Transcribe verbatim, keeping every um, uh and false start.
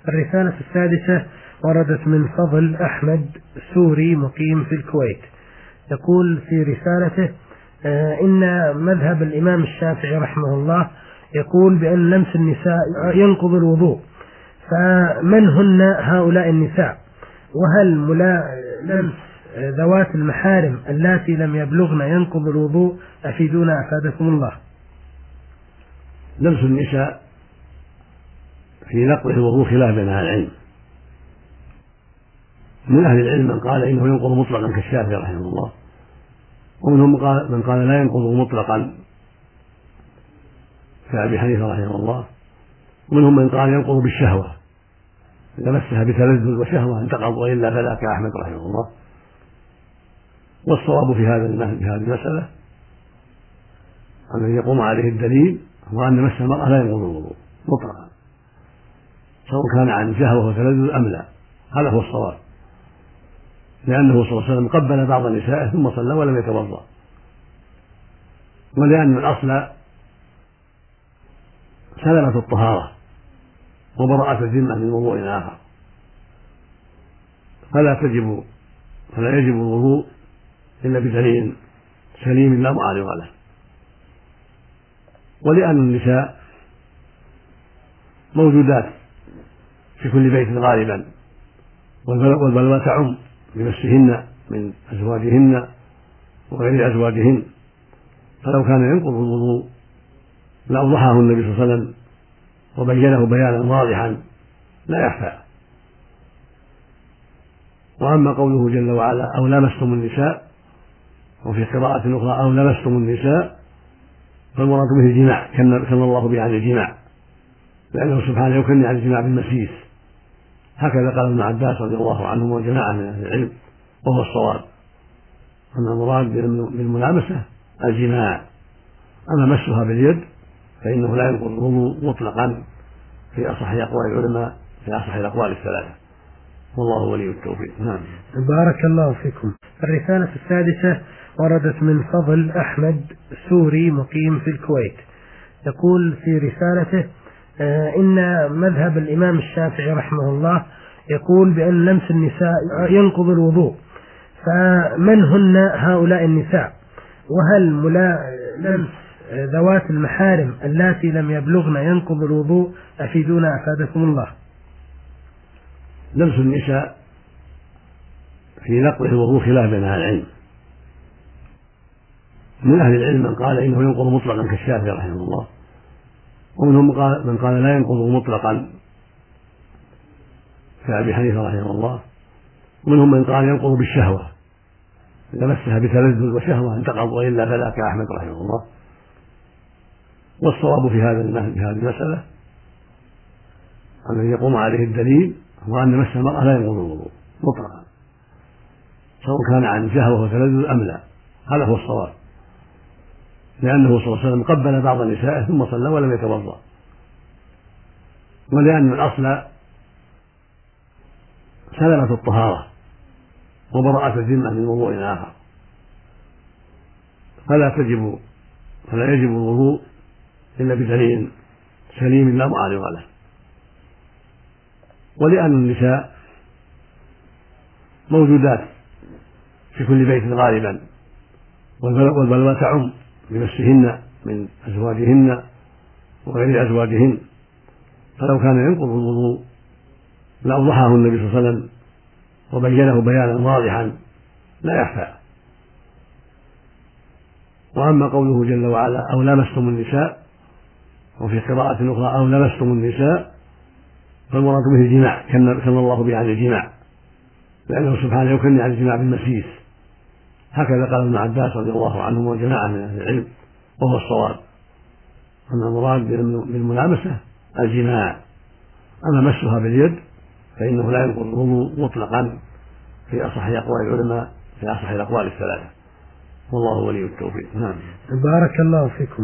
الرسالة السادسة وردت من فضل أحمد سوري مقيم في الكويت. يقول في رسالته: آه إن مذهب الإمام الشافعي رحمه الله يقول بأن لمس النساء ينقض الوضوء، فمن هن هؤلاء النساء؟ وهل ملا لمس ذوات المحارم اللاتي لم يبلغن ينقض الوضوء؟ أفيدونا أفادكم الله. لمس النساء في نقضه الوضوء خلاف بين أهل العلم. من أهل العلم من قال إنه ينقض مطلقا كالشافعي رحمه الله، ومنهم من قال لا ينقض مطلقا كأبي حنيفة رحمه الله، ومنهم من قال ينقض بالشهوة، إذا مسها بتلذذ وشهوة انتقض، وإلا فلا كأحمد رحمه الله. والصواب في هذا في هذه المسألة الذي يقوم عليه الدليل هو أن مس المرأة لا ينقض الوضوء مطلقا، سواء كان عن شهوة وتلذذ أم لا. هذا هو الصواب، لأنه صلى الله عليه وسلم قبل بعض نسائه ثم صلى ولم يتوضأ، ولأن الأصل سلامة الطهارة وبراءة الذمة من وضوء آخر، فلا تجب فلا يجب الوضوء إلا بدليل سليم لا معارض له. ولأن النساء موجودات في كل بيت غالبا، والبلوى تعم بمسهن من أزواجهن وغير أزواجهن، فلو كان ينقض الوضوء لأوضحه النبي صلى الله عليه وسلم وبينه بيانا واضحا لا يخفى. وأما قوله جل وعلا أو لمستم النساء، وفي قراءة أخرى أو لمستم النساء، فالمراد به الجماع كما الله به عن الجماع، لأنه سبحانه يكني عن الجماع بالمسيس. هكذا قال ابن عباس رضي الله عنه وجماعة من أهل العلم، وهو الصواب أن المراد بالملامسة الجماع. أما مسها باليد فإنه لا ينقض الوضوء مطلقا في أصح أقوال العلماء، في أصح الأقوال الثلاثة، والله ولي التوفيق. نعم. بارك الله فيكم. الرسالة السادسة وردت من فضل أحمد سوري مقيم في الكويت. يقول في رسالته: آه إن مذهب الإمام الشافعي رحمه الله يقول بأن لمس النساء ينقض الوضوء، فمن هن هؤلاء النساء؟ وهل ملا لمس ذوات المحارم اللاتي لم يبلغن ينقض الوضوء؟ أفيدونا أفادكم الله. لمس النساء في نقضه الوضوء خلاف بين أهل العلم. من أهل العلم من قال إنه ينقض مطلقا كالشافعي رحمه الله، ومنهم من قال لا ينقض مطلقا كأبي حنيفة رحمه الله، ومنهم من قال ينقض بالشهوة، إذا مسها بتلذذ وشهوة انتقض، وإلا فلا كأحمد رحمه الله. والصواب في هذا في هذه المسألة الذي يقوم عليه الدليل هو أن مس المرأة لا ينقض الوضوء مطلقا، سواء كان عن شهوة وتلذذ أم لا. هذا هو الصواب، لأنه صلى الله عليه وسلم قبل بعض نسائه ثم صلى ولم يتوضأ، ولأن الأصل سلامة الطهارة وبراءة الذمة من وضوء آخر، فلا تجب فلا يجب الوضوء إلا بدليل سليم لا معارض له. ولأن النساء موجودات في كل بيت غالبا، والبلوى تعم بمسهن من أزواجهن وغير أزواجهن، فلو كان ينقض الوضوء لأوضحه النبي صلى الله عليه وسلم وبينه بيانا واضحا لا يخفى. وأما قوله جل وعلا أو لمستم النساء، وفي قراءة أخرى أو لمستم النساء، فالمراد به الجماع كما الله به عن الجماع، لأنه سبحانه يكني عن الجماع بالمسيس. هكذا قال ابن عباس رضي الله عنه وجماعة من أهل العلم، وهو الصواب أن المراد بالملامسة الجماع. أما مسها باليد فإنه لا ينقض الوضوء مطلقا في أصح أقوال العلماء، في أصح الأقوال الثلاثة، والله ولي التوفيق. نعم. بارك الله فيكم.